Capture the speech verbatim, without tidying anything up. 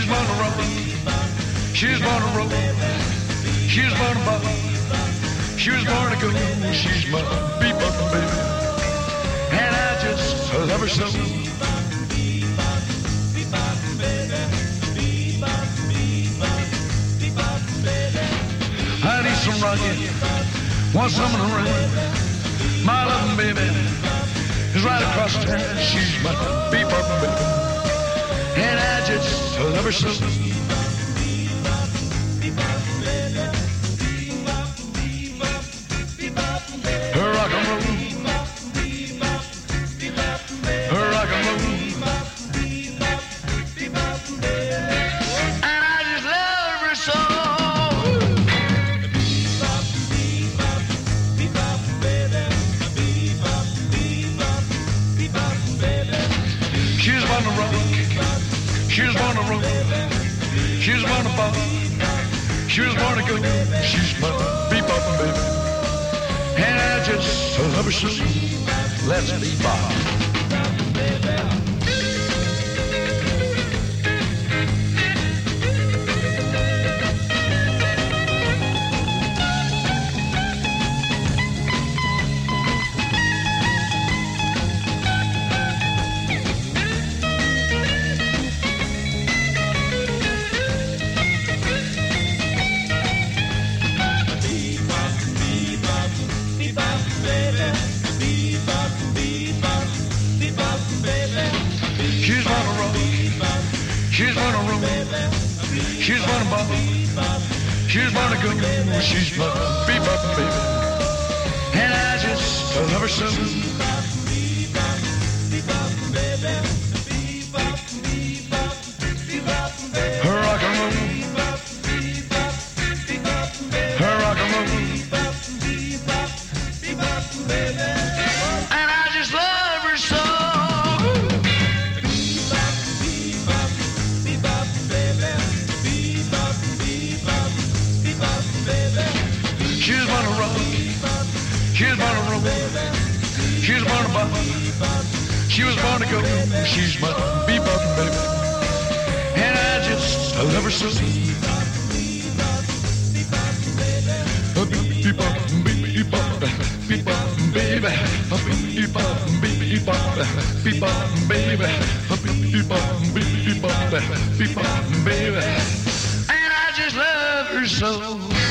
born to rock. She's born to roll. She's born to bop. She was born to go. She's my bebop baby, and I just love her so. I need some rockin', want some in the rain. My loving baby is right across town. She's my bebop baby, and I just love her so. Her rock and roll, her rock and roll, and I just love her so. She's born to rock, she's born to roll, she's born to bop, she was born to go. She's my bebop baby, and I just love her so. Let's bebop. She's gonna roll, she's gonna roll, she's gonna bop, she's gonna go. She's my bebop baby, and I just love her so. Her rock and roll, her rock and roll, and I just love her so. She's born to rock, she's born to roll, she's born to bop, she was born to go. She's my bebop baby, and I just love her so. Bebop, bebop, bebop, baby, bebop, bebop, bebop, baby, bebop, bebop, bebop, baby, and I just love her so.